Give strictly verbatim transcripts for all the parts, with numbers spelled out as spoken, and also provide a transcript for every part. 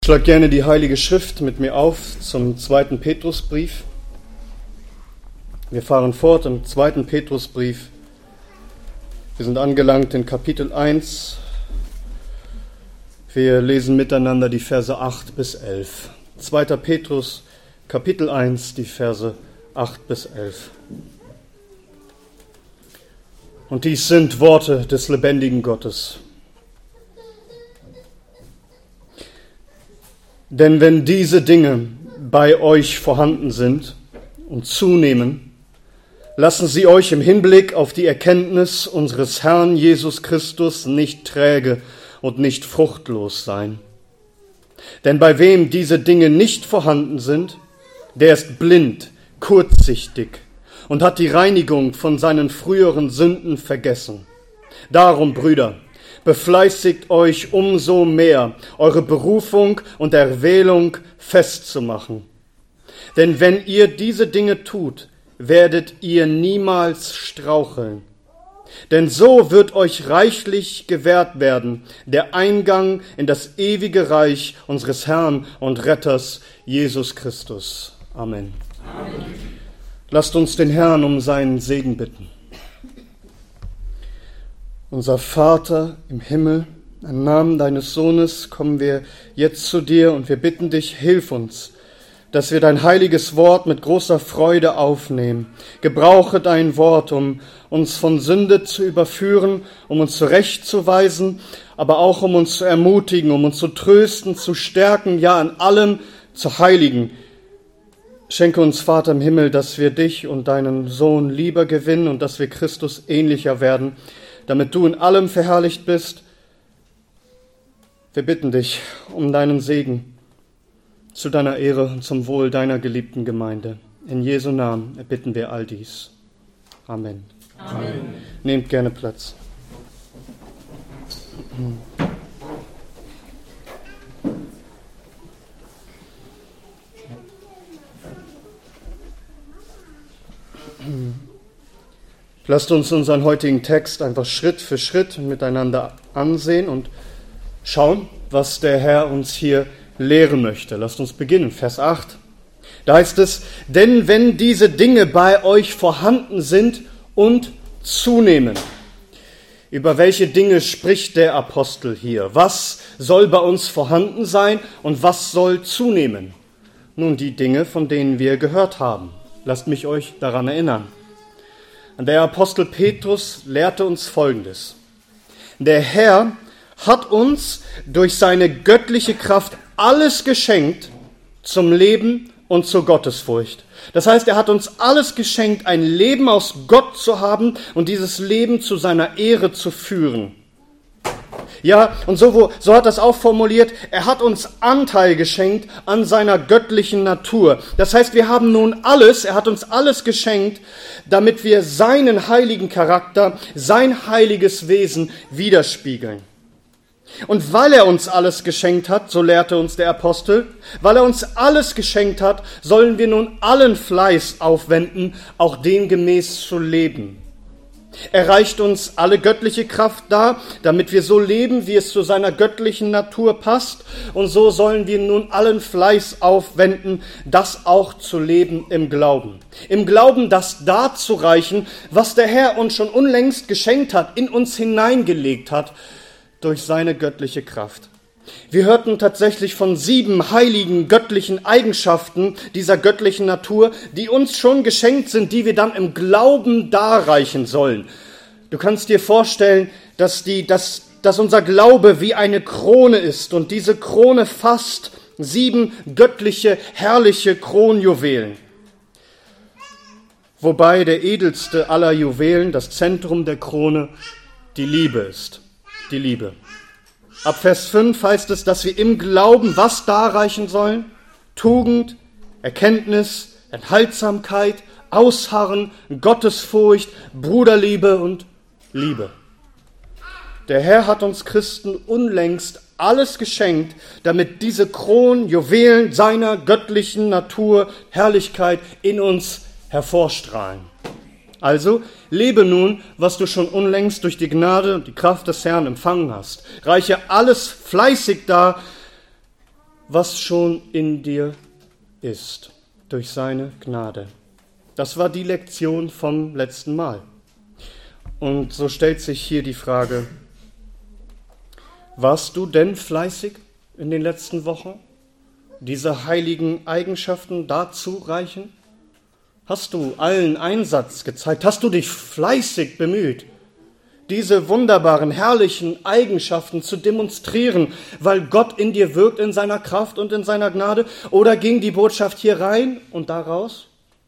Schlag gerne die Heilige Schrift mit mir auf zum zweiten Petrusbrief. Wir fahren fort im zweiten Petrusbrief. Wir sind angelangt in Kapitel eins. Wir lesen miteinander die Verse acht bis elf. zweiter Petrus, Kapitel eins, die Verse acht bis elf. Und dies sind Worte des lebendigen Gottes. Denn wenn diese Dinge bei euch vorhanden sind und zunehmen, lassen sie euch im Hinblick auf die Erkenntnis unseres Herrn Jesus Christus nicht träge und nicht fruchtlos sein. Denn bei wem diese Dinge nicht vorhanden sind, der ist blind, kurzsichtig und hat die Reinigung von seinen früheren Sünden vergessen. Darum, Brüder, befleißigt euch umso mehr, eure Berufung und Erwählung festzumachen. Denn wenn ihr diese Dinge tut, werdet ihr niemals straucheln. Denn so wird euch reichlich gewährt werden der Eingang in das ewige Reich unseres Herrn und Retters Jesus Christus. Amen. Amen. Lasst uns den Herrn um seinen Segen bitten. Unser Vater im Himmel, im Namen deines Sohnes kommen wir jetzt zu dir und wir bitten dich, hilf uns, dass wir dein heiliges Wort mit großer Freude aufnehmen. Gebrauche dein Wort, um uns von Sünde zu überführen, um uns zurechtzuweisen, aber auch um uns zu ermutigen, um uns zu trösten, zu stärken, ja in allem zu heiligen. Schenke uns, Vater im Himmel, dass wir dich und deinen Sohn lieber gewinnen und dass wir Christus ähnlicher werden, damit du in allem verherrlicht bist. Wir bitten dich um deinen Segen zu deiner Ehre und zum Wohl deiner geliebten Gemeinde. In Jesu Namen erbitten wir all dies. Amen. Amen. Nehmt gerne Platz. Lasst uns unseren heutigen Text einfach Schritt für Schritt miteinander ansehen und schauen, was der Herr uns hier lehren möchte. Lasst uns beginnen, Vers acht. Da heißt es, denn wenn diese Dinge bei euch vorhanden sind und zunehmen. Über welche Dinge spricht der Apostel hier? Was soll bei uns vorhanden sein und was soll zunehmen? Nun, die Dinge, von denen wir gehört haben. Lasst mich euch daran erinnern. Der Apostel Petrus lehrte uns Folgendes. Der Herr hat uns durch seine göttliche Kraft alles geschenkt zum Leben und zur Gottesfurcht. Das heißt, er hat uns alles geschenkt, ein Leben aus Gott zu haben und dieses Leben zu seiner Ehre zu führen. Ja, und so, so hat er es auch formuliert, er hat uns Anteil geschenkt an seiner göttlichen Natur. Das heißt, wir haben nun alles, er hat uns alles geschenkt, damit wir seinen heiligen Charakter, sein heiliges Wesen widerspiegeln. Und weil er uns alles geschenkt hat, so lehrte uns der Apostel, weil er uns alles geschenkt hat, sollen wir nun allen Fleiß aufwenden, auch demgemäß zu leben. Er reicht uns alle göttliche Kraft dar, damit wir so leben, wie es zu seiner göttlichen Natur passt. Und so sollen wir nun allen Fleiß aufwenden, das auch zu leben im Glauben. Im Glauben, das darzureichen, was der Herr uns schon unlängst geschenkt hat, in uns hineingelegt hat, durch seine göttliche Kraft. Wir hörten tatsächlich von sieben heiligen göttlichen Eigenschaften dieser göttlichen Natur, die uns schon geschenkt sind, die wir dann im Glauben darreichen sollen. Du kannst dir vorstellen, dass, die, dass, dass unser Glaube wie eine Krone ist und diese Krone fasst sieben göttliche, herrliche Kronjuwelen. Wobei der edelste aller Juwelen, das Zentrum der Krone, die Liebe ist. Die Liebe. Ab Vers fünf heißt es, dass wir im Glauben was darreichen sollen? Tugend, Erkenntnis, Enthaltsamkeit, Ausharren, Gottesfurcht, Bruderliebe und Liebe. Der Herr hat uns Christen unlängst alles geschenkt, damit diese Kronjuwelen seiner göttlichen Natur, Herrlichkeit in uns hervorstrahlen. Also lebe nun, was du schon unlängst durch die Gnade und die Kraft des Herrn empfangen hast. Reiche alles fleißig dar, was schon in dir ist, durch seine Gnade. Das war die Lektion vom letzten Mal. Und so stellt sich hier die Frage, warst du denn fleißig in den letzten Wochen? Diese heiligen Eigenschaften dazu reichen? Hast du allen Einsatz gezeigt? Hast du dich fleißig bemüht, diese wunderbaren, herrlichen Eigenschaften zu demonstrieren, weil Gott in dir wirkt in seiner Kraft und in seiner Gnade? Oder ging die Botschaft hier rein und da raus?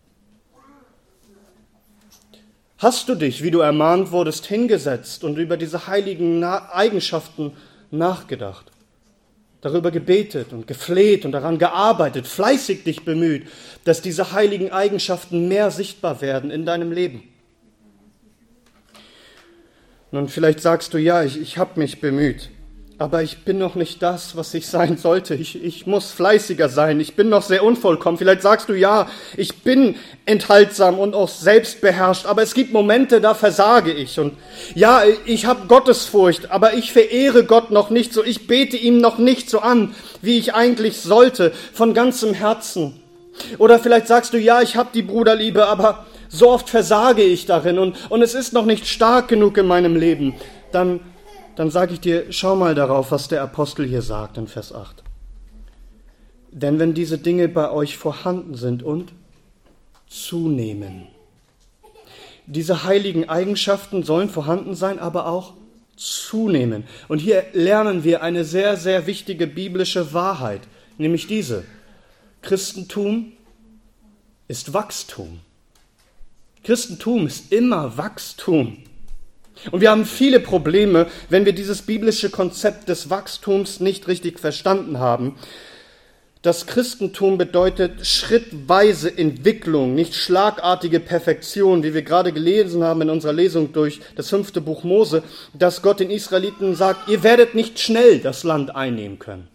Hast du dich, wie du ermahnt wurdest, hingesetzt und über diese heiligen Eigenschaften nachgedacht? Darüber gebetet und gefleht und daran gearbeitet, fleißig dich bemüht, dass diese heiligen Eigenschaften mehr sichtbar werden in deinem Leben. Nun, vielleicht sagst du, ja, ich, ich habe mich bemüht, aber ich bin noch nicht das, was ich sein sollte. Ich, ich muss fleißiger sein, ich bin noch sehr unvollkommen. Vielleicht sagst du, ja, ich bin enthaltsam und auch selbstbeherrscht, aber es gibt Momente, da versage ich. Und ja, ich habe Gottesfurcht, aber ich verehre Gott noch nicht so, ich bete ihm noch nicht so an, wie ich eigentlich sollte, von ganzem Herzen. Oder vielleicht sagst du, ja, ich habe die Bruderliebe, aber so oft versage ich darin und, und es ist noch nicht stark genug in meinem Leben. Dann Dann sage ich dir, schau mal darauf, was der Apostel hier sagt in Vers acht. Denn wenn diese Dinge bei euch vorhanden sind und zunehmen. Diese heiligen Eigenschaften sollen vorhanden sein, aber auch zunehmen. Und hier lernen wir eine sehr, sehr wichtige biblische Wahrheit, nämlich diese. Christentum ist Wachstum. Christentum ist immer Wachstum. Und wir haben viele Probleme, wenn wir dieses biblische Konzept des Wachstums nicht richtig verstanden haben. Das Christentum bedeutet schrittweise Entwicklung, nicht schlagartige Perfektion, wie wir gerade gelesen haben in unserer Lesung durch das fünfte Buch Mose, dass Gott den Israeliten sagt, ihr werdet nicht schnell das Land einnehmen können.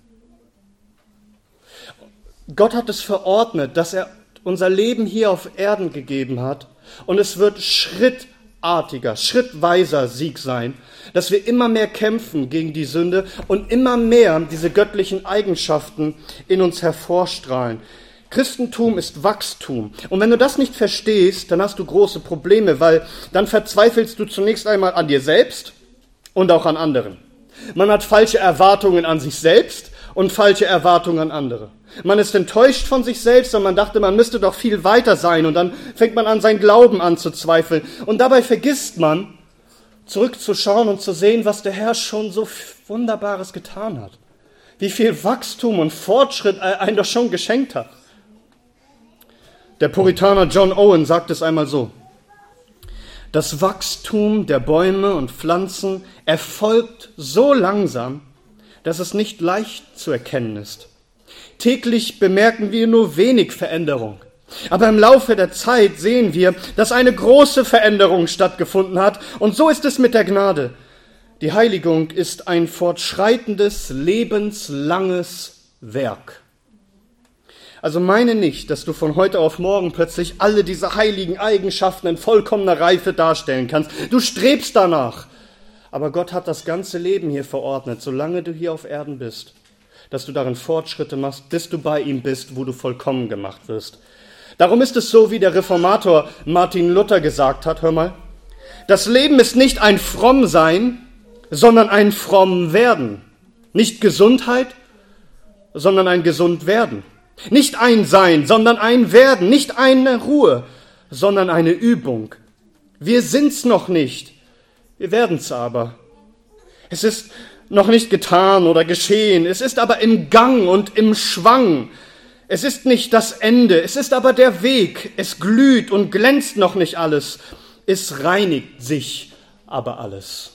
Gott hat es verordnet, dass er unser Leben hier auf Erden gegeben hat und es wird schrittartiger, schrittweiser Sieg sein, dass wir immer mehr kämpfen gegen die Sünde und immer mehr diese göttlichen Eigenschaften in uns hervorstrahlen. Christentum ist Wachstum. Und wenn du das nicht verstehst, dann hast du große Probleme, weil dann verzweifelst du zunächst einmal an dir selbst und auch an anderen. Man hat falsche Erwartungen an sich selbst und falsche Erwartungen an andere. Man ist enttäuscht von sich selbst und man dachte, man müsste doch viel weiter sein und dann fängt man an, seinen Glauben anzuzweifeln. Und dabei vergisst man, zurückzuschauen und zu sehen, was der Herr schon so Wunderbares getan hat. Wie viel Wachstum und Fortschritt er einem doch schon geschenkt hat. Der Puritaner John Owen sagt es einmal so: Das Wachstum der Bäume und Pflanzen erfolgt so langsam, dass es nicht leicht zu erkennen ist. Täglich bemerken wir nur wenig Veränderung. Aber im Laufe der Zeit sehen wir, dass eine große Veränderung stattgefunden hat. Und so ist es mit der Gnade. Die Heiligung ist ein fortschreitendes, lebenslanges Werk. Also meine nicht, dass du von heute auf morgen plötzlich alle diese heiligen Eigenschaften in vollkommener Reife darstellen kannst. Du strebst danach. Aber Gott hat das ganze Leben hier verordnet, solange du hier auf Erden bist, dass du darin Fortschritte machst, bis du bei ihm bist, wo du vollkommen gemacht wirst. Darum ist es so, wie der Reformator Martin Luther gesagt hat, hör mal, das Leben ist nicht ein Frommsein, sondern ein Frommwerden. Nicht Gesundheit, sondern ein Gesundwerden. Nicht ein Sein, sondern ein Werden. Nicht eine Ruhe, sondern eine Übung. Wir sind's noch nicht, wir werden's aber. Es ist noch nicht getan oder geschehen, es ist aber im Gang und im Schwang. Es ist nicht das Ende, es ist aber der Weg. Es glüht und glänzt noch nicht alles. Es reinigt sich aber alles.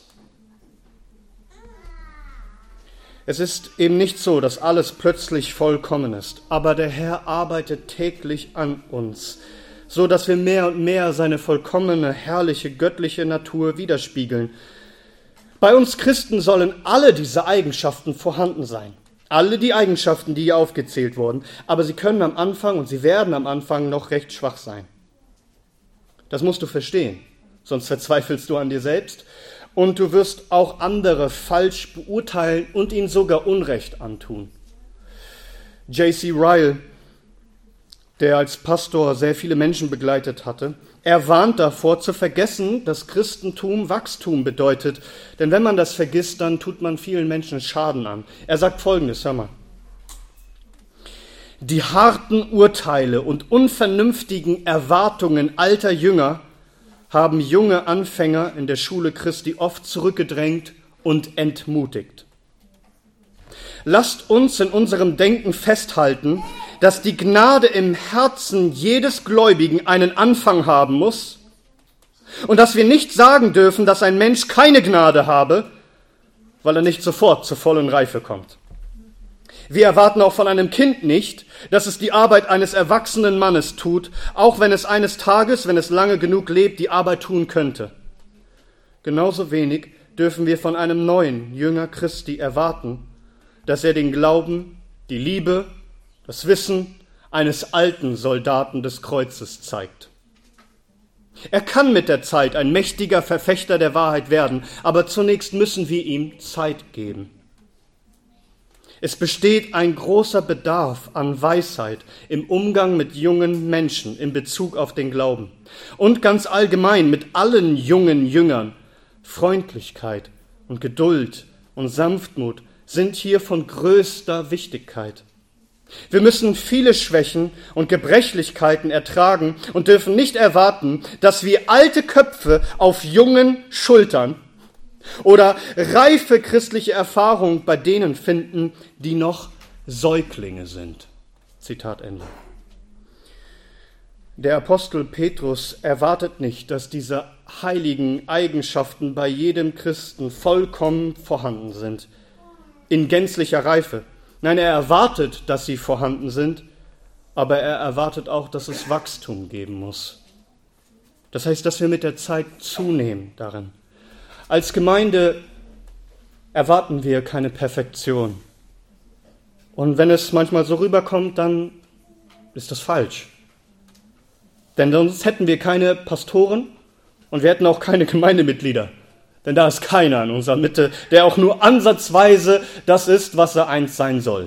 Es ist eben nicht so, dass alles plötzlich vollkommen ist. Aber der Herr arbeitet täglich an uns, so dass wir mehr und mehr seine vollkommene, herrliche, göttliche Natur widerspiegeln. Bei uns Christen sollen alle diese Eigenschaften vorhanden sein. Alle die Eigenschaften, die hier aufgezählt wurden, aber sie können am Anfang und sie werden am Anfang noch recht schwach sein. Das musst du verstehen, sonst verzweifelst du an dir selbst und du wirst auch andere falsch beurteilen und ihnen sogar Unrecht antun. J C Ryle, der als Pastor sehr viele Menschen begleitet hatte, er warnt davor, zu vergessen, dass Christentum Wachstum bedeutet. Denn wenn man das vergisst, dann tut man vielen Menschen Schaden an. Er sagt Folgendes, hör mal. Die harten Urteile und unvernünftigen Erwartungen alter Jünger haben junge Anfänger in der Schule Christi oft zurückgedrängt und entmutigt. Lasst uns in unserem Denken festhalten, dass die Gnade im Herzen jedes Gläubigen einen Anfang haben muss und dass wir nicht sagen dürfen, dass ein Mensch keine Gnade habe, weil er nicht sofort zur vollen Reife kommt. Wir erwarten auch von einem Kind nicht, dass es die Arbeit eines erwachsenen Mannes tut, auch wenn es eines Tages, wenn es lange genug lebt, die Arbeit tun könnte. Genauso wenig dürfen wir von einem neuen Jünger Christi erwarten, dass er den Glauben, die Liebe, das Wissen eines alten Soldaten des Kreuzes zeigt. Er kann mit der Zeit ein mächtiger Verfechter der Wahrheit werden, aber zunächst müssen wir ihm Zeit geben. Es besteht ein großer Bedarf an Weisheit im Umgang mit jungen Menschen in Bezug auf den Glauben und ganz allgemein mit allen jungen Jüngern. Freundlichkeit und Geduld und Sanftmut sind hier von größter Wichtigkeit. Wir müssen viele Schwächen und Gebrechlichkeiten ertragen und dürfen nicht erwarten, dass wir alte Köpfe auf jungen Schultern oder reife christliche Erfahrung bei denen finden, die noch Säuglinge sind. Zitat Ende. Der Apostel Petrus erwartet nicht, dass diese heiligen Eigenschaften bei jedem Christen vollkommen vorhanden sind, in gänzlicher Reife. Nein, er erwartet, dass sie vorhanden sind, aber er erwartet auch, dass es Wachstum geben muss. Das heißt, dass wir mit der Zeit zunehmen darin. Als Gemeinde erwarten wir keine Perfektion. Und wenn es manchmal so rüberkommt, dann ist das falsch. Denn sonst hätten wir keine Pastoren und wir hätten auch keine Gemeindemitglieder. Denn da ist keiner in unserer Mitte, der auch nur ansatzweise das ist, was er einst sein soll.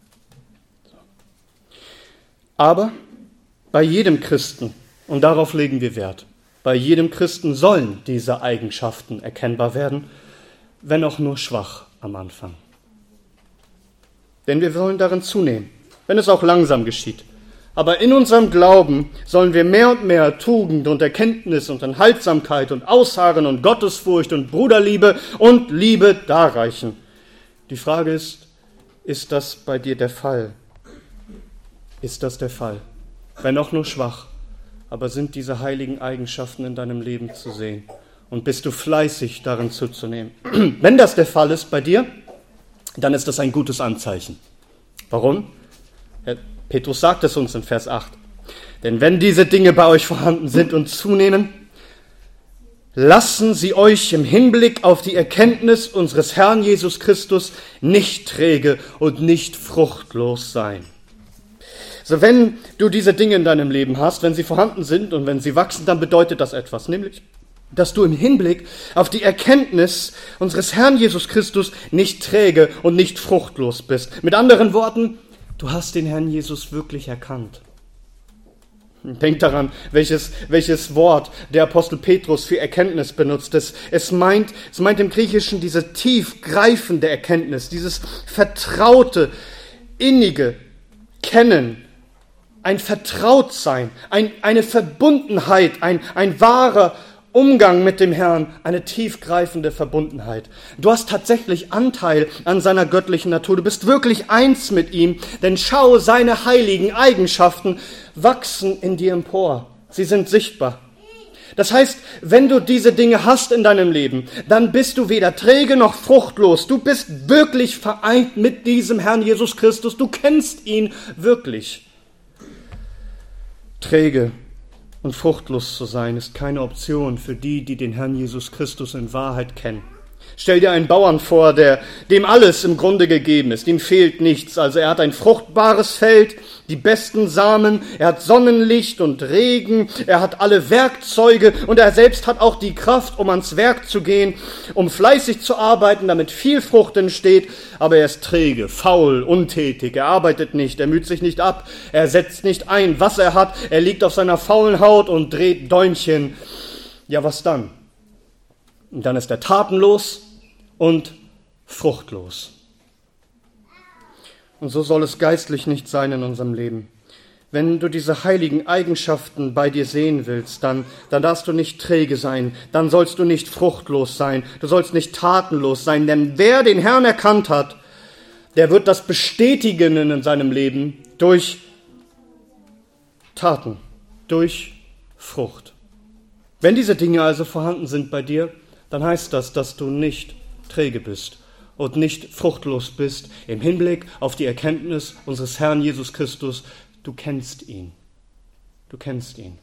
Aber bei jedem Christen, und darauf legen wir Wert, bei jedem Christen sollen diese Eigenschaften erkennbar werden, wenn auch nur schwach am Anfang. Denn wir wollen darin zunehmen, wenn es auch langsam geschieht. Aber in unserem Glauben sollen wir mehr und mehr Tugend und Erkenntnis und Enthaltsamkeit und Ausharren und Gottesfurcht und Bruderliebe und Liebe darreichen. Die Frage ist, ist das bei dir der Fall? Ist das der Fall? Wenn auch nur schwach, aber sind diese heiligen Eigenschaften in deinem Leben zu sehen? Und bist du fleißig darin zuzunehmen? Wenn das der Fall ist bei dir, dann ist das ein gutes Anzeichen. Warum? Herr Petrus sagt es uns in Vers acht. Denn wenn diese Dinge bei euch vorhanden sind und zunehmen, lassen sie euch im Hinblick auf die Erkenntnis unseres Herrn Jesus Christus nicht träge und nicht fruchtlos sein. So, wenn du diese Dinge in deinem Leben hast, wenn sie vorhanden sind und wenn sie wachsen, dann bedeutet das etwas, nämlich, dass du im Hinblick auf die Erkenntnis unseres Herrn Jesus Christus nicht träge und nicht fruchtlos bist. Mit anderen Worten, du hast den Herrn Jesus wirklich erkannt. Denk daran, welches, welches Wort der Apostel Petrus für Erkenntnis benutzt. Es, es, meint, es meint im Griechischen diese tiefgreifende Erkenntnis, dieses vertraute, innige Kennen, ein Vertrautsein, ein, eine Verbundenheit, ein, ein wahrer Umgang mit dem Herrn, eine tiefgreifende Verbundenheit. Du hast tatsächlich Anteil an seiner göttlichen Natur. Du bist wirklich eins mit ihm, denn schau, seine heiligen Eigenschaften wachsen in dir empor. Sie sind sichtbar. Das heißt, wenn du diese Dinge hast in deinem Leben, dann bist du weder träge noch fruchtlos. Du bist wirklich vereint mit diesem Herrn Jesus Christus. Du kennst ihn wirklich. Träge und fruchtlos zu sein, ist keine Option für die, die den Herrn Jesus Christus in Wahrheit kennen. Stell dir einen Bauern vor, der, dem alles im Grunde gegeben ist, ihm fehlt nichts. Also er hat ein fruchtbares Feld, die besten Samen, er hat Sonnenlicht und Regen, er hat alle Werkzeuge und er selbst hat auch die Kraft, um ans Werk zu gehen, um fleißig zu arbeiten, damit viel Frucht entsteht. Aber er ist träge, faul, untätig, er arbeitet nicht, er müht sich nicht ab, er setzt nicht ein, was er hat, er liegt auf seiner faulen Haut und dreht Däumchen. Ja, was dann? Und dann ist er tatenlos und fruchtlos. Und so soll es geistlich nicht sein in unserem Leben. Wenn du diese heiligen Eigenschaften bei dir sehen willst, dann, dann darfst du nicht träge sein, dann sollst du nicht fruchtlos sein, du sollst nicht tatenlos sein, denn wer den Herrn erkannt hat, der wird das bestätigen in seinem Leben durch Taten, durch Frucht. Wenn diese Dinge also vorhanden sind bei dir, dann heißt das, dass du nicht träge bist und nicht fruchtlos bist im Hinblick auf die Erkenntnis unseres Herrn Jesus Christus. Du kennst ihn. Du kennst ihn.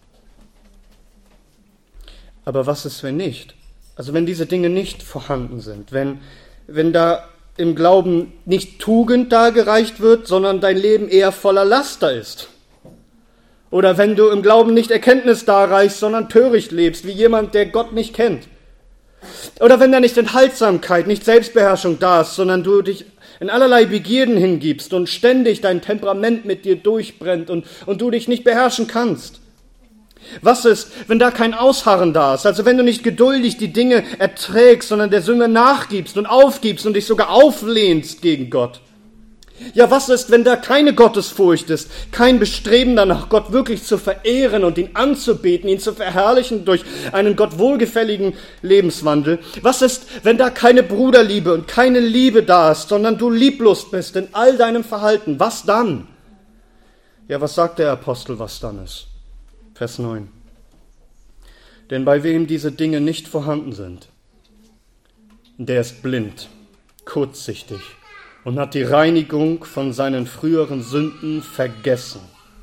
Aber was ist, wenn nicht? Also wenn diese Dinge nicht vorhanden sind, wenn, wenn da im Glauben nicht Tugend dargereicht wird, sondern dein Leben eher voller Laster ist. Oder wenn du im Glauben nicht Erkenntnis darreichst, sondern töricht lebst, wie jemand, der Gott nicht kennt. Oder wenn da nicht Enthaltsamkeit, nicht Selbstbeherrschung da ist, sondern du dich in allerlei Begierden hingibst und ständig dein Temperament mit dir durchbrennt und, und du dich nicht beherrschen kannst. Was ist, wenn da kein Ausharren da ist? Also wenn du nicht geduldig die Dinge erträgst, sondern der Sünde nachgibst und aufgibst und dich sogar auflehnst gegen Gott. Ja, was ist, wenn da keine Gottesfurcht ist, kein Bestreben danach, Gott wirklich zu verehren und ihn anzubeten, ihn zu verherrlichen durch einen Gott wohlgefälligen Lebenswandel? Was ist, wenn da keine Bruderliebe und keine Liebe da ist, sondern du lieblos bist in all deinem Verhalten? Was dann? Ja, was sagt der Apostel, was dann ist? Vers neun. Denn bei wem diese Dinge nicht vorhanden sind, der ist blind, kurzsichtig und hat die Reinigung von seinen früheren Sünden vergessen.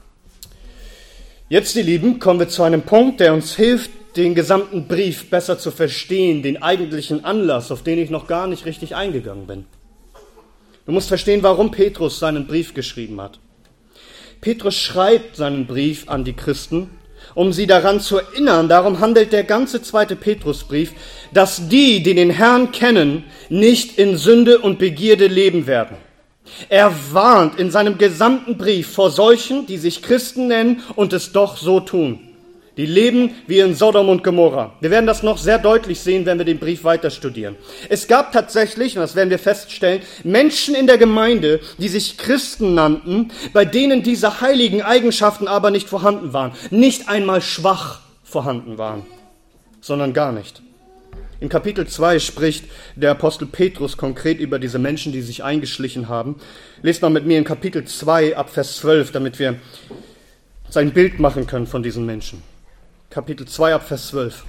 Jetzt, ihr Lieben, kommen wir zu einem Punkt, der uns hilft, den gesamten Brief besser zu verstehen, den eigentlichen Anlass, auf den ich noch gar nicht richtig eingegangen bin. Du musst verstehen, warum Petrus seinen Brief geschrieben hat. Petrus schreibt seinen Brief an die Christen, um sie daran zu erinnern, darum handelt der ganze zweite Petrusbrief, dass die, die den Herrn kennen, nicht in Sünde und Begierde leben werden. Er warnt in seinem gesamten Brief vor solchen, die sich Christen nennen und es doch so tun. Die leben wie in Sodom und Gomorra. Wir werden das noch sehr deutlich sehen, wenn wir den Brief weiter studieren. Es gab tatsächlich, und das werden wir feststellen, Menschen in der Gemeinde, die sich Christen nannten, bei denen diese heiligen Eigenschaften aber nicht vorhanden waren. Nicht einmal schwach vorhanden waren, sondern gar nicht. In Kapitel zwei spricht der Apostel Petrus konkret über diese Menschen, die sich eingeschlichen haben. Lest mal mit mir in Kapitel zwei ab Vers zwölf, damit wir uns ein Bild machen können von diesen Menschen. Kapitel zwei ab Vers zwölf.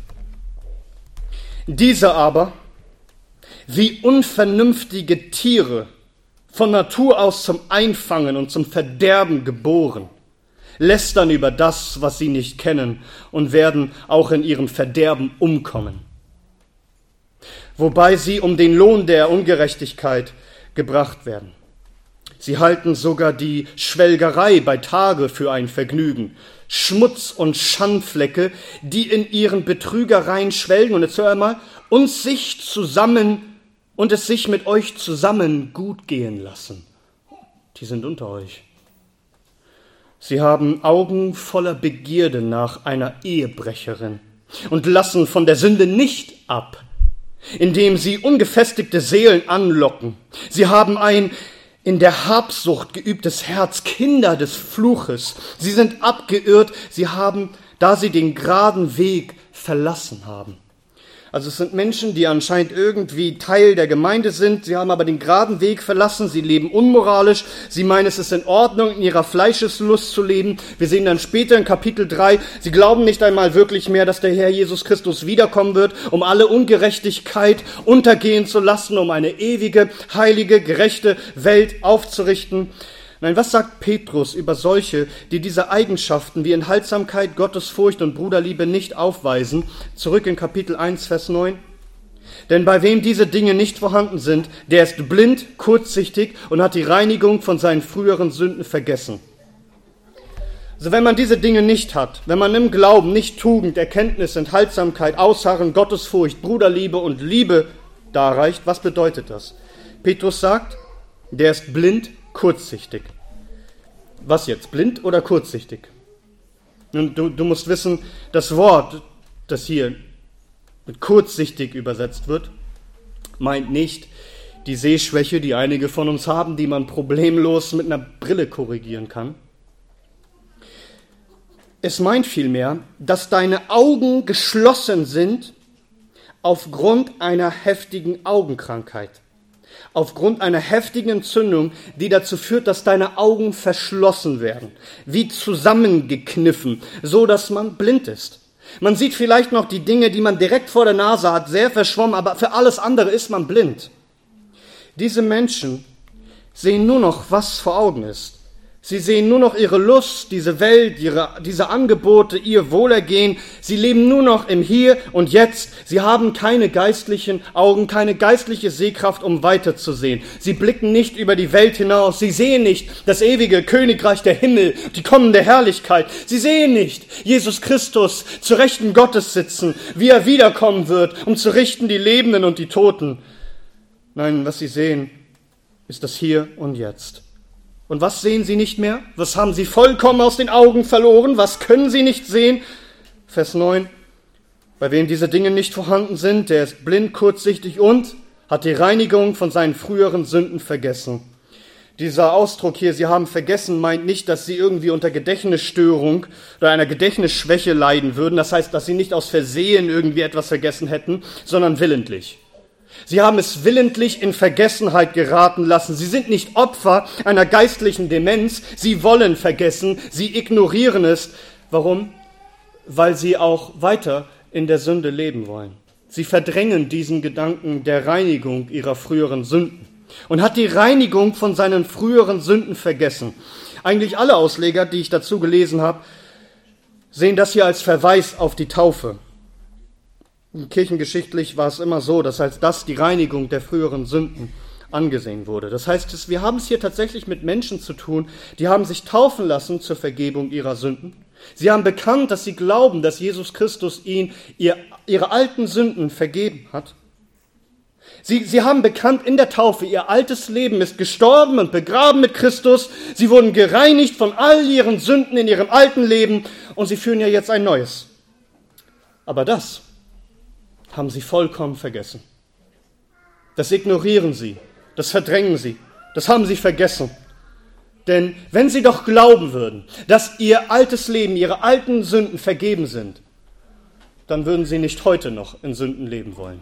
Diese aber, wie unvernünftige Tiere, von Natur aus zum Einfangen und zum Verderben geboren, lästern über das, was sie nicht kennen, und werden auch in ihrem Verderben umkommen. Wobei sie um den Lohn der Ungerechtigkeit gebracht werden. Sie halten sogar die Schwelgerei bei Tage für ein Vergnügen. Schmutz und Schandflecke, die in ihren Betrügereien schwelgen, und jetzt hör mal, und sich zusammen und es sich mit euch zusammen gut gehen lassen. Die sind unter euch. Sie haben Augen voller Begierde nach einer Ehebrecherin und lassen von der Sünde nicht ab, indem sie ungefestigte Seelen anlocken. Sie haben ein in der Habsucht geübtes Herz, Kinder des Fluches. Sie sind abgeirrt, sie haben, da sie den geraden Weg verlassen haben. Also es sind Menschen, die anscheinend irgendwie Teil der Gemeinde sind, sie haben aber den geraden Weg verlassen, sie leben unmoralisch, sie meinen, es ist in Ordnung, in ihrer Fleischeslust zu leben. Wir sehen dann später in Kapitel drei, sie glauben nicht einmal wirklich mehr, dass der Herr Jesus Christus wiederkommen wird, um alle Ungerechtigkeit untergehen zu lassen, um eine ewige, heilige, gerechte Welt aufzurichten. Nein, was sagt Petrus über solche, die diese Eigenschaften wie Enthaltsamkeit, Gottesfurcht und Bruderliebe nicht aufweisen? Zurück in Kapitel eins, Vers neun. Denn bei wem diese Dinge nicht vorhanden sind, der ist blind, kurzsichtig und hat die Reinigung von seinen früheren Sünden vergessen. Also wenn man diese Dinge nicht hat, wenn man im Glauben nicht Tugend, Erkenntnis, Enthaltsamkeit, Ausharren, Gottesfurcht, Bruderliebe und Liebe darreicht, was bedeutet das? Petrus sagt, der ist blind, kurzsichtig. Was jetzt, blind oder kurzsichtig? Nun, du, du musst wissen, das Wort, das hier mit kurzsichtig übersetzt wird, meint nicht die Sehschwäche, die einige von uns haben, die man problemlos mit einer Brille korrigieren kann. Es meint vielmehr, dass deine Augen geschlossen sind aufgrund einer heftigen Augenkrankheit, aufgrund einer heftigen Entzündung, die dazu führt, dass deine Augen verschlossen werden, wie zusammengekniffen, so dass man blind ist. Man sieht vielleicht noch die Dinge, die man direkt vor der Nase hat, sehr verschwommen, aber für alles andere ist man blind. Diese Menschen sehen nur noch, was vor Augen ist. Sie sehen nur noch ihre Lust, diese Welt, ihre, diese Angebote, ihr Wohlergehen. Sie leben nur noch im Hier und Jetzt. Sie haben keine geistlichen Augen, keine geistliche Sehkraft, um weiterzusehen. Sie blicken nicht über die Welt hinaus. Sie sehen nicht das ewige Königreich der Himmel, die kommende Herrlichkeit. Sie sehen nicht Jesus Christus zu Rechten Gottes sitzen, wie er wiederkommen wird, um zu richten die Lebenden und die Toten. Nein, was sie sehen, ist das Hier und Jetzt. Und was sehen sie nicht mehr? Was haben sie vollkommen aus den Augen verloren? Was können sie nicht sehen? Vers neun. Bei wem diese Dinge nicht vorhanden sind, der ist blind, kurzsichtig und hat die Reinigung von seinen früheren Sünden vergessen. Dieser Ausdruck hier, sie haben vergessen, meint nicht, dass sie irgendwie unter Gedächtnisstörung oder einer Gedächtnisschwäche leiden würden. Das heißt, dass sie nicht aus Versehen irgendwie etwas vergessen hätten, sondern willentlich. Sie haben es willentlich in Vergessenheit geraten lassen. Sie sind nicht Opfer einer geistlichen Demenz. Sie wollen vergessen. Sie ignorieren es. Warum? Weil sie auch weiter in der Sünde leben wollen. Sie verdrängen diesen Gedanken der Reinigung ihrer früheren Sünden. Und hat die Reinigung von seinen früheren Sünden vergessen. Eigentlich alle Ausleger, die ich dazu gelesen habe, sehen das hier als Verweis auf die Taufe. Kirchengeschichtlich war es immer so, dass als das die Reinigung der früheren Sünden angesehen wurde. Das heißt, wir haben es hier tatsächlich mit Menschen zu tun, die haben sich taufen lassen zur Vergebung ihrer Sünden. Sie haben bekannt, dass sie glauben, dass Jesus Christus ihnen ihr, ihre alten Sünden vergeben hat. Sie, sie haben bekannt in der Taufe, ihr altes Leben ist gestorben und begraben mit Christus. Sie wurden gereinigt von all ihren Sünden in ihrem alten Leben und sie führen ja jetzt ein neues. Aber das haben sie vollkommen vergessen. Das ignorieren sie, das verdrängen sie, das haben sie vergessen. Denn wenn sie doch glauben würden, dass ihr altes Leben, ihre alten Sünden vergeben sind, dann würden sie nicht heute noch in Sünden leben wollen.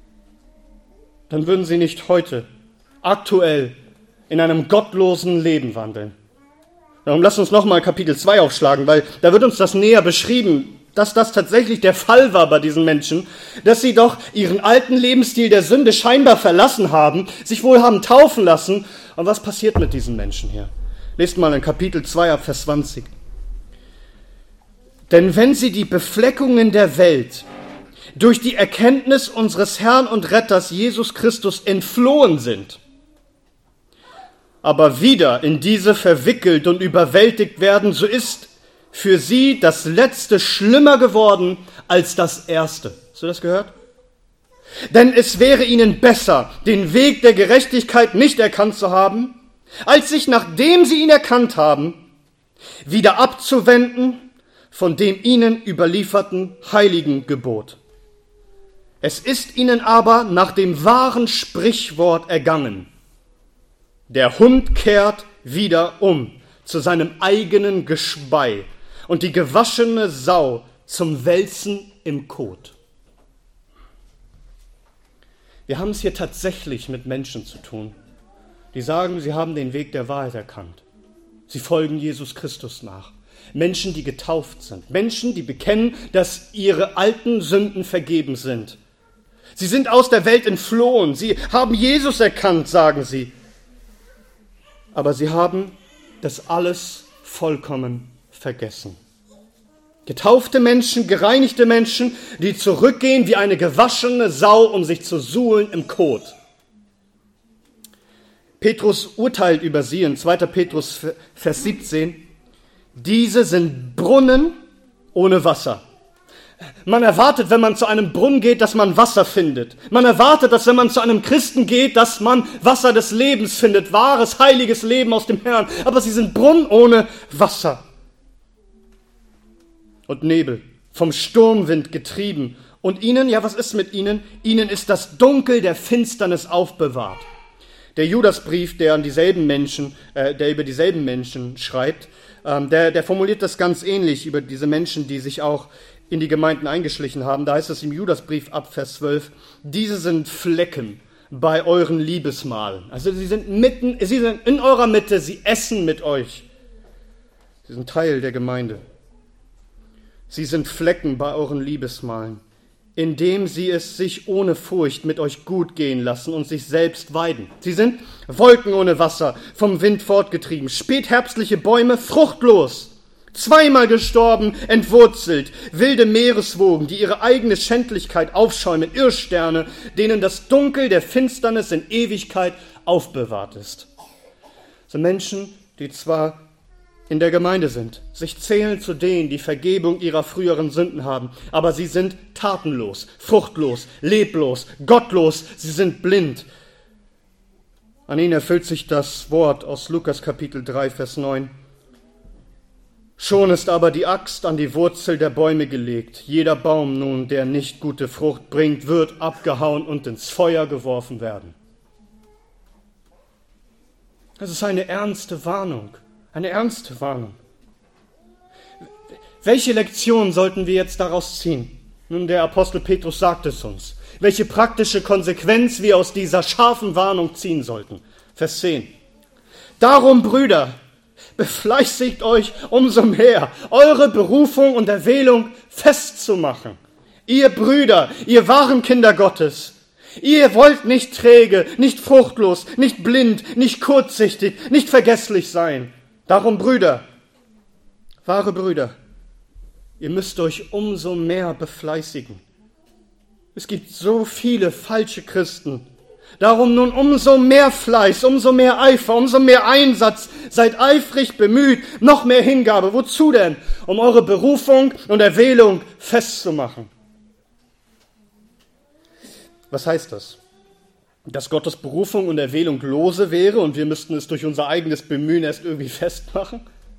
Dann würden sie nicht heute, aktuell, in einem gottlosen Leben wandeln. Darum lasst uns nochmal Kapitel zwei aufschlagen, weil da wird uns das näher beschrieben, dass das tatsächlich der Fall war bei diesen Menschen, dass sie doch ihren alten Lebensstil der Sünde scheinbar verlassen haben, sich wohl haben taufen lassen. Und was passiert mit diesen Menschen hier? Lest mal in Kapitel zwei ab Vers zwanzig. Denn wenn sie die Befleckungen der Welt durch die Erkenntnis unseres Herrn und Retters Jesus Christus entflohen sind, aber wieder in diese verwickelt und überwältigt werden, so ist für sie das Letzte schlimmer geworden als das Erste. Hast du das gehört? Denn es wäre ihnen besser, den Weg der Gerechtigkeit nicht erkannt zu haben, als sich, nachdem sie ihn erkannt haben, wieder abzuwenden von dem ihnen überlieferten heiligen Gebot. Es ist ihnen aber nach dem wahren Sprichwort ergangen: Der Hund kehrt wieder um zu seinem eigenen Gespei und die gewaschene Sau zum Wälzen im Kot. Wir haben es hier tatsächlich mit Menschen zu tun, die sagen, sie haben den Weg der Wahrheit erkannt. Sie folgen Jesus Christus nach. Menschen, die getauft sind. Menschen, die bekennen, dass ihre alten Sünden vergeben sind. Sie sind aus der Welt entflohen. Sie haben Jesus erkannt, sagen sie. Aber sie haben das alles vollkommen vergessen. Getaufte Menschen, gereinigte Menschen, die zurückgehen wie eine gewaschene Sau, um sich zu suhlen im Kot. Petrus urteilt über sie in zweiter Petrus Vers siebzehn. Diese sind Brunnen ohne Wasser. Man erwartet, wenn man zu einem Brunnen geht, dass man Wasser findet. Man erwartet, dass wenn man zu einem Christen geht, dass man Wasser des Lebens findet, wahres, heiliges Leben aus dem Herrn. Aber sie sind Brunnen ohne Wasser. Und Nebel, vom Sturmwind getrieben. Und ihnen, ja, was ist mit ihnen? Ihnen ist das Dunkel der Finsternis aufbewahrt. Der Judasbrief, der an dieselben Menschen, äh, der über dieselben Menschen schreibt, ähm, der, der formuliert das ganz ähnlich über diese Menschen, die sich auch in die Gemeinden eingeschlichen haben. Da heißt es im Judasbrief ab Vers zwölf, diese sind Flecken bei euren Liebesmahlen. Also sie sind mitten, sie sind in eurer Mitte, sie essen mit euch. Sie sind Teil der Gemeinde. Sie sind Flecken bei euren Liebesmahlen, indem sie es sich ohne Furcht mit euch gut gehen lassen und sich selbst weiden. Sie sind Wolken ohne Wasser, vom Wind fortgetrieben, spätherbstliche Bäume, fruchtlos, zweimal gestorben, entwurzelt, wilde Meereswogen, die ihre eigene Schändlichkeit aufschäumen, Irrsterne, denen das Dunkel der Finsternis in Ewigkeit aufbewahrt ist. So Menschen, die zwar in der Gemeinde sind, sich zählen zu denen, die Vergebung ihrer früheren Sünden haben, aber sie sind tatenlos, fruchtlos, leblos, gottlos, sie sind blind. An ihnen erfüllt sich das Wort aus Lukas Kapitel drei, Vers neun. Schon ist aber die Axt an die Wurzel der Bäume gelegt. Jeder Baum nun, der nicht gute Frucht bringt, wird abgehauen und ins Feuer geworfen werden. Das ist eine ernste Warnung. Eine ernste Warnung. Welche Lektion sollten wir jetzt daraus ziehen? Nun, der Apostel Petrus sagt es uns. Welche praktische Konsequenz wir aus dieser scharfen Warnung ziehen sollten. Vers zehn. Darum, Brüder, befleißigt euch umso mehr, eure Berufung und Erwählung festzumachen. Ihr Brüder, ihr wahren Kinder Gottes, ihr wollt nicht träge, nicht fruchtlos, nicht blind, nicht kurzsichtig, nicht vergesslich sein. Darum, Brüder, wahre Brüder, ihr müsst euch umso mehr befleißigen. Es gibt so viele falsche Christen. Darum nun umso mehr Fleiß, umso mehr Eifer, umso mehr Einsatz. Seid eifrig bemüht, noch mehr Hingabe. Wozu denn? Um eure Berufung und Erwählung festzumachen. Was heißt das? Dass Gottes Berufung und Erwählung lose wäre und wir müssten es durch unser eigenes Bemühen erst irgendwie festmachen?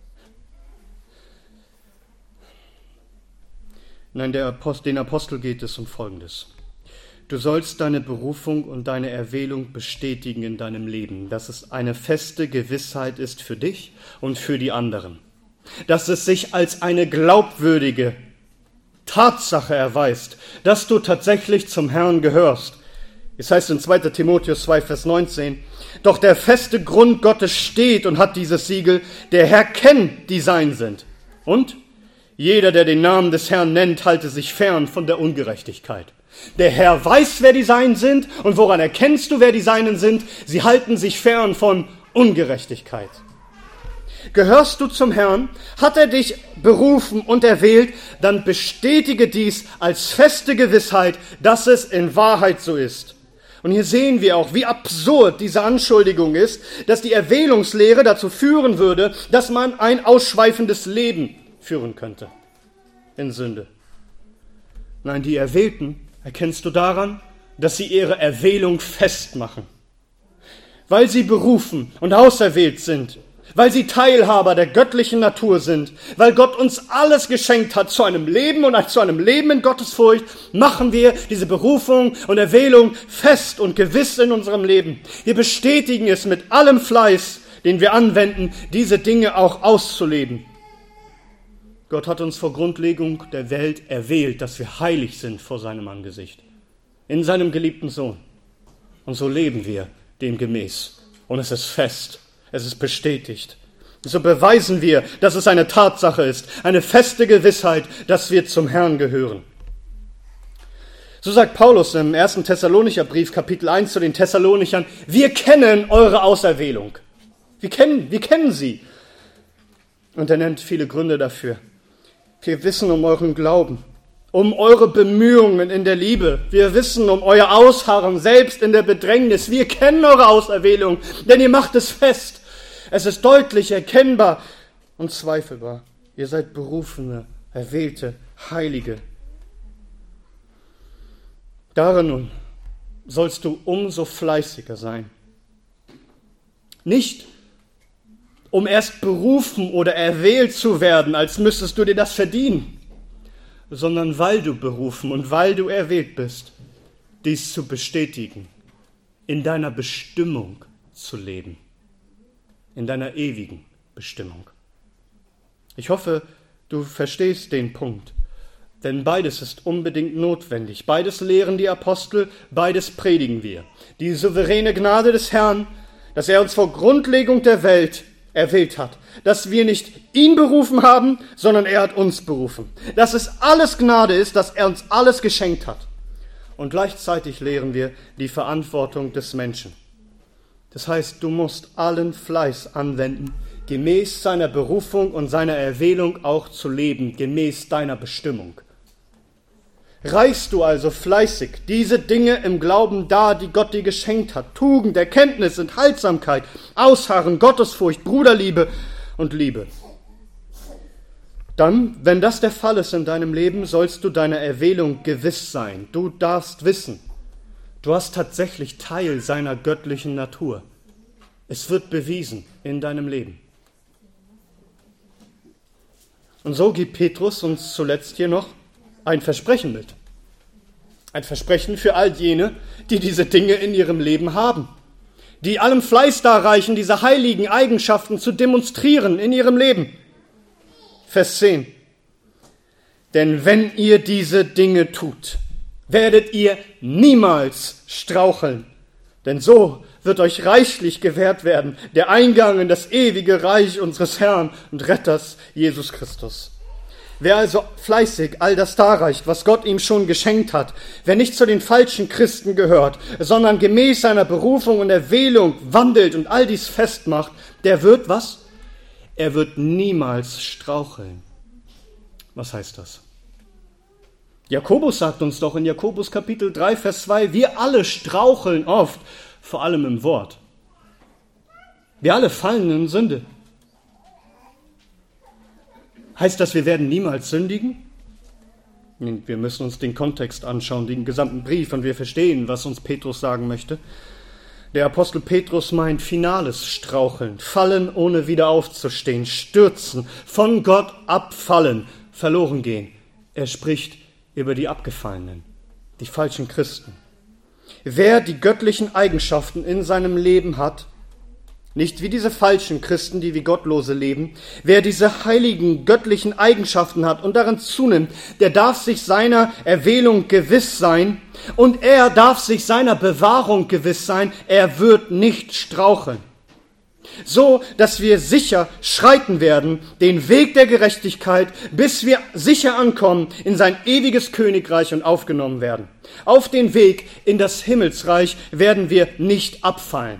Nein, der Apostel, den Apostel geht es um Folgendes. Du sollst deine Berufung und deine Erwählung bestätigen in deinem Leben, dass es eine feste Gewissheit ist für dich und für die anderen. Dass es sich als eine glaubwürdige Tatsache erweist, dass du tatsächlich zum Herrn gehörst. Es heißt in zweiter Timotheus zwei, Vers neunzehn, doch der feste Grund Gottes steht und hat dieses Siegel, der Herr kennt, die sein sind. Und jeder, der den Namen des Herrn nennt, halte sich fern von der Ungerechtigkeit. Der Herr weiß, wer die Seinen sind, und woran erkennst du, wer die Seinen sind? Sie halten sich fern von Ungerechtigkeit. Gehörst du zum Herrn, hat er dich berufen und erwählt, dann bestätige dies als feste Gewissheit, dass es in Wahrheit so ist. Und hier sehen wir auch, wie absurd diese Anschuldigung ist, dass die Erwählungslehre dazu führen würde, dass man ein ausschweifendes Leben führen könnte in Sünde. Nein, die Erwählten erkennst du daran, dass sie ihre Erwählung festmachen. Weil sie berufen und auserwählt sind, weil sie Teilhaber der göttlichen Natur sind, weil Gott uns alles geschenkt hat zu einem Leben und zu einem Leben in Gottesfurcht, machen wir diese Berufung und Erwählung fest und gewiss in unserem Leben. Wir bestätigen es mit allem Fleiß, den wir anwenden, diese Dinge auch auszuleben. Gott hat uns vor Grundlegung der Welt erwählt, dass wir heilig sind vor seinem Angesicht, in seinem geliebten Sohn. Und so leben wir demgemäß. Und es ist fest. Es ist bestätigt. So beweisen wir, dass es eine Tatsache ist, eine feste Gewissheit, dass wir zum Herrn gehören. So sagt Paulus im ersten Thessalonicher Brief, Kapitel eins zu den Thessalonichern, wir kennen eure Auserwählung. Wir kennen, wir kennen sie. Und er nennt viele Gründe dafür. Wir wissen um euren Glauben, um eure Bemühungen in der Liebe. Wir wissen um euer Ausharren selbst in der Bedrängnis. Wir kennen eure Auserwählung, denn ihr macht es fest. Es ist deutlich erkennbar und zweifelbar. Ihr seid berufene, erwählte, Heilige. Darin nun sollst du umso fleißiger sein. Nicht, um erst berufen oder erwählt zu werden, als müsstest du dir das verdienen, sondern weil du berufen und weil du erwählt bist, dies zu bestätigen, in deiner Bestimmung zu leben, in deiner ewigen Bestimmung. Ich hoffe, du verstehst den Punkt, denn beides ist unbedingt notwendig. Beides lehren die Apostel, beides predigen wir. Die souveräne Gnade des Herrn, dass er uns vor Grundlegung der Welt erwählt hat, dass wir nicht ihn berufen haben, sondern er hat uns berufen. Dass es alles Gnade ist, dass er uns alles geschenkt hat. Und gleichzeitig lehren wir die Verantwortung des Menschen. Das heißt, du musst allen Fleiß anwenden, gemäß seiner Berufung und seiner Erwählung auch zu leben, gemäß deiner Bestimmung. Reichst du also fleißig diese Dinge im Glauben dar, die Gott dir geschenkt hat, Tugend, Erkenntnis, Enthaltsamkeit, Ausharren, Gottesfurcht, Bruderliebe und Liebe. Dann, wenn das der Fall ist in deinem Leben, sollst du deiner Erwählung gewiss sein. Du darfst wissen, du hast tatsächlich Teil seiner göttlichen Natur. Es wird bewiesen in deinem Leben. Und so gibt Petrus uns zuletzt hier noch ein Versprechen mit. Ein Versprechen für all jene, die diese Dinge in ihrem Leben haben, die allem Fleiß darreichen, diese heiligen Eigenschaften zu demonstrieren in ihrem Leben. Vers zehn. Denn wenn ihr diese Dinge tut, werdet ihr niemals straucheln, denn so wird euch reichlich gewährt werden der Eingang in das ewige Reich unseres Herrn und Retters Jesus Christus. Wer also fleißig all das darreicht, was Gott ihm schon geschenkt hat, wer nicht zu den falschen Christen gehört, sondern gemäß seiner Berufung und Erwählung wandelt und all dies festmacht, der wird was? Er wird niemals straucheln. Was heißt das? Jakobus sagt uns doch in Jakobus Kapitel drei, Vers zwei, wir alle straucheln oft, vor allem im Wort. Wir alle fallen in Sünde. Heißt das, wir werden niemals sündigen? Wir müssen uns den Kontext anschauen, den gesamten Brief, und wir verstehen, was uns Petrus sagen möchte. Der Apostel Petrus meint finales Straucheln, fallen ohne wieder aufzustehen, stürzen, von Gott abfallen, verloren gehen. Er spricht über die Abgefallenen, die falschen Christen. Wer die göttlichen Eigenschaften in seinem Leben hat, nicht wie diese falschen Christen, die wie Gottlose leben, wer diese heiligen göttlichen Eigenschaften hat und darin zunimmt, der darf sich seiner Erwählung gewiss sein und er darf sich seiner Bewahrung gewiss sein, er wird nicht straucheln. So, dass wir sicher schreiten werden, den Weg der Gerechtigkeit, bis wir sicher ankommen in sein ewiges Königreich und aufgenommen werden. Auf den Weg in das Himmelsreich werden wir nicht abfallen.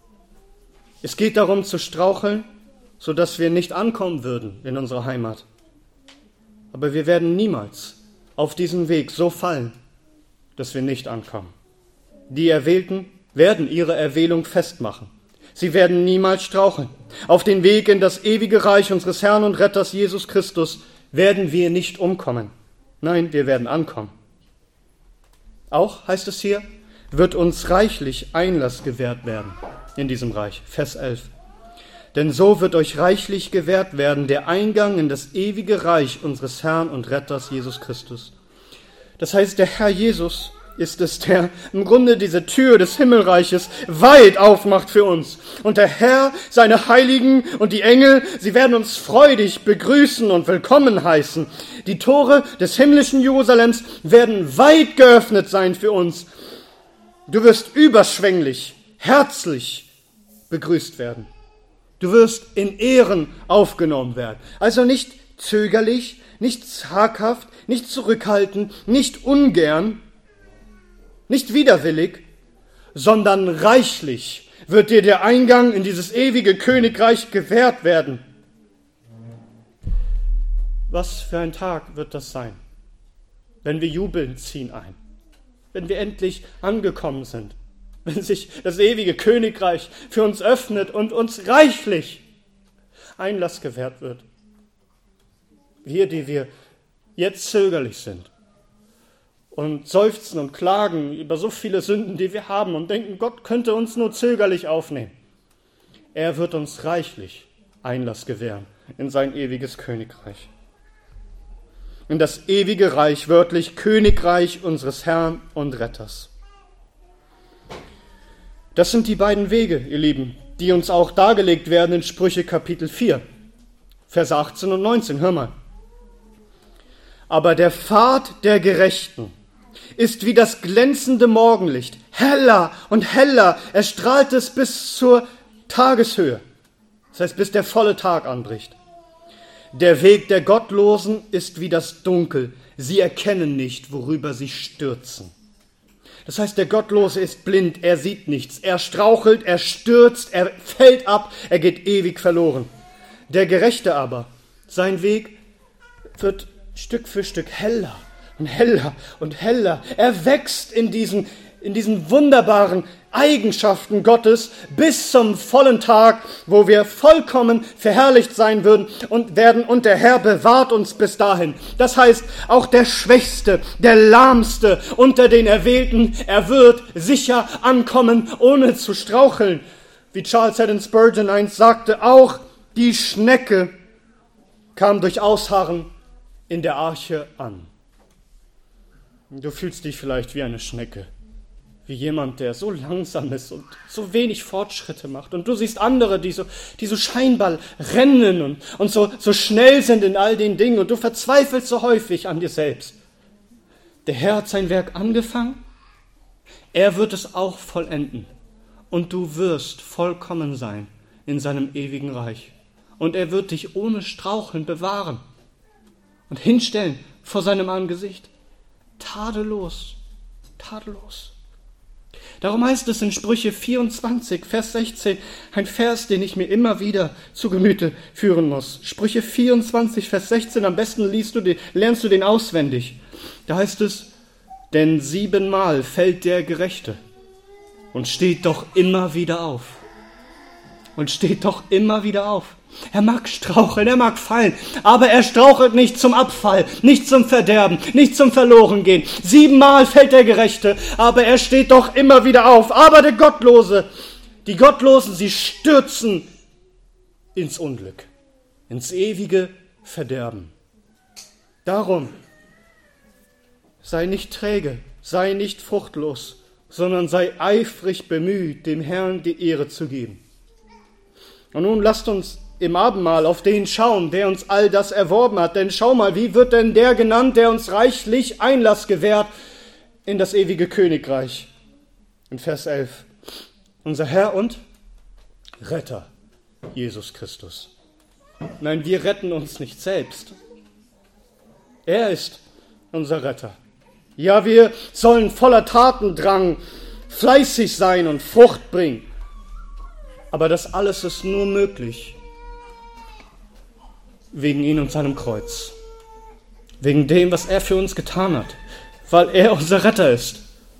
Es geht darum zu straucheln, sodass wir nicht ankommen würden in unserer Heimat. Aber wir werden niemals auf diesem Weg so fallen, dass wir nicht ankommen. Die Erwählten werden ihre Erwählung festmachen. Sie werden niemals straucheln. Auf den Weg in das ewige Reich unseres Herrn und Retters Jesus Christus werden wir nicht umkommen. Nein, wir werden ankommen. Auch, heißt es hier, wird uns reichlich Einlass gewährt werden in diesem Reich. Vers elf. Denn so wird euch reichlich gewährt werden der Eingang in das ewige Reich unseres Herrn und Retters Jesus Christus. Das heißt, der Herr Jesus ist es, der im Grunde diese Tür des Himmelreiches weit aufmacht für uns. Und der Herr, seine Heiligen und die Engel, sie werden uns freudig begrüßen und willkommen heißen. Die Tore des himmlischen Jerusalems werden weit geöffnet sein für uns. Du wirst überschwänglich, herzlich begrüßt werden. Du wirst in Ehren aufgenommen werden. Also nicht zögerlich, nicht zaghaft, nicht zurückhaltend, nicht ungern, nicht widerwillig, sondern reichlich wird dir der Eingang in dieses ewige Königreich gewährt werden. Was für ein Tag wird das sein, wenn wir jubeln ziehen ein, wenn wir endlich angekommen sind, wenn sich das ewige Königreich für uns öffnet und uns reichlich Einlass gewährt wird. Wir, die wir jetzt zögerlich sind und seufzen und klagen über so viele Sünden, die wir haben und denken, Gott könnte uns nur zögerlich aufnehmen. Er wird uns reichlich Einlass gewähren in sein ewiges Königreich. In das ewige Reich, wörtlich Königreich unseres Herrn und Retters. Das sind die beiden Wege, ihr Lieben, die uns auch dargelegt werden in Sprüche Kapitel vier, Verse achtzehn und neunzehn. Hör mal. Aber der Pfad der Gerechten ist wie das glänzende Morgenlicht, heller und heller, er strahlt es bis zur Tageshöhe, das heißt, bis der volle Tag anbricht. Der Weg der Gottlosen ist wie das Dunkel, sie erkennen nicht, worüber sie stürzen. Das heißt, der Gottlose ist blind, er sieht nichts, er strauchelt, er stürzt, er fällt ab, er geht ewig verloren. Der Gerechte aber, sein Weg wird Stück für Stück heller und heller und heller. Er wächst in diesen, in diesen wunderbaren Eigenschaften Gottes bis zum vollen Tag, wo wir vollkommen verherrlicht sein würden und werden, und der Herr bewahrt uns bis dahin. Das heißt, auch der Schwächste, der Lahmste unter den Erwählten, er wird sicher ankommen, ohne zu straucheln. Wie Charles Haddon Spurgeon einst sagte, auch die Schnecke kam durch Ausharren in der Arche an. Du fühlst dich vielleicht wie eine Schnecke, wie jemand, der so langsam ist und so wenig Fortschritte macht. Und du siehst andere, die so, die so scheinbar rennen und, und so, so schnell sind in all den Dingen. Und du verzweifelst so häufig an dir selbst. Der Herr hat sein Werk angefangen. Er wird es auch vollenden. Und du wirst vollkommen sein in seinem ewigen Reich. Und er wird dich ohne Straucheln bewahren und hinstellen vor seinem Angesicht. Tadellos, tadellos. Darum heißt es in Sprüche vierundzwanzig, Vers sechzehn, ein Vers, den ich mir immer wieder zu Gemüte führen muss. Sprüche vierundzwanzig, Vers sechzehn, am besten liest du den, lernst du den auswendig. Da heißt es, denn siebenmal fällt der Gerechte und steht doch immer wieder auf. Und steht doch immer wieder auf. Er mag straucheln, er mag fallen, aber er strauchelt nicht zum Abfall, nicht zum Verderben, nicht zum Verlorengehen. Siebenmal fällt der Gerechte, aber er steht doch immer wieder auf. Aber der Gottlose, die Gottlosen, sie stürzen ins Unglück, ins ewige Verderben. Darum sei nicht träge, sei nicht fruchtlos, sondern sei eifrig bemüht, dem Herrn die Ehre zu geben. Und nun lasst uns im Abendmahl auf den schauen, der uns all das erworben hat. Denn schau mal, wie wird denn der genannt, der uns reichlich Einlass gewährt in das ewige Königreich? In Vers elf. Unser Herr und Retter, Jesus Christus. Nein, wir retten uns nicht selbst. Er ist unser Retter. Ja, wir sollen voller Tatendrang fleißig sein und Frucht bringen. Aber das alles ist nur möglich wegen ihn und seinem Kreuz. Wegen dem, was er für uns getan hat. Weil er unser Retter ist.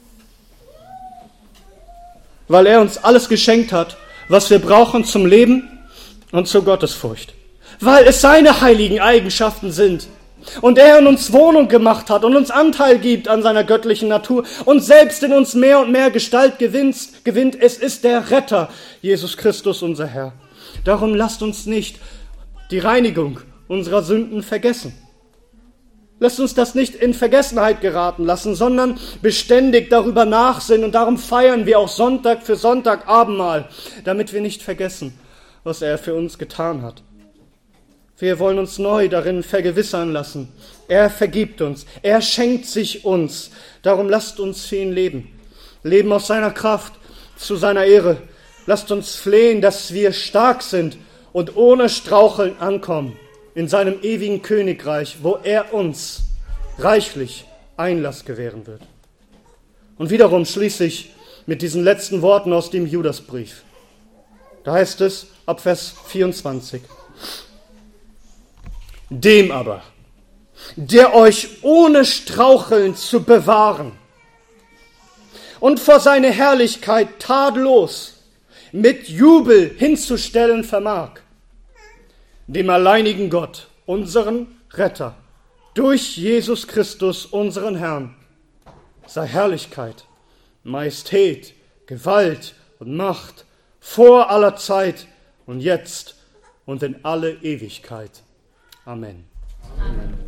Weil er uns alles geschenkt hat, was wir brauchen zum Leben und zur Gottesfurcht. Weil es seine heiligen Eigenschaften sind. Und er in uns Wohnung gemacht hat und uns Anteil gibt an seiner göttlichen Natur und selbst in uns mehr und mehr Gestalt gewinnt. gewinnt. Es ist der Retter, Jesus Christus, unser Herr. Darum lasst uns nicht die Reinigung unserer Sünden vergessen. Lasst uns das nicht in Vergessenheit geraten lassen, sondern beständig darüber nachsinnen. Und darum feiern wir auch Sonntag für Sonntag Abendmahl, damit wir nicht vergessen, was er für uns getan hat. Wir wollen uns neu darin vergewissern lassen. Er vergibt uns. Er schenkt sich uns. Darum lasst uns für ihn leben. Leben aus seiner Kraft, zu seiner Ehre. Lasst uns flehen, dass wir stark sind und ohne Straucheln ankommen in seinem ewigen Königreich, wo er uns reichlich Einlass gewähren wird. Und wiederum schließe ich mit diesen letzten Worten aus dem Judasbrief. Da heißt es ab Vers vierundzwanzig. Dem aber, der euch ohne Straucheln zu bewahren und vor seine Herrlichkeit tadellos mit Jubel hinzustellen vermag, dem alleinigen Gott, unseren Retter, durch Jesus Christus, unseren Herrn, sei Herrlichkeit, Majestät, Gewalt und Macht vor aller Zeit und jetzt und in alle Ewigkeit. Amen. Amen.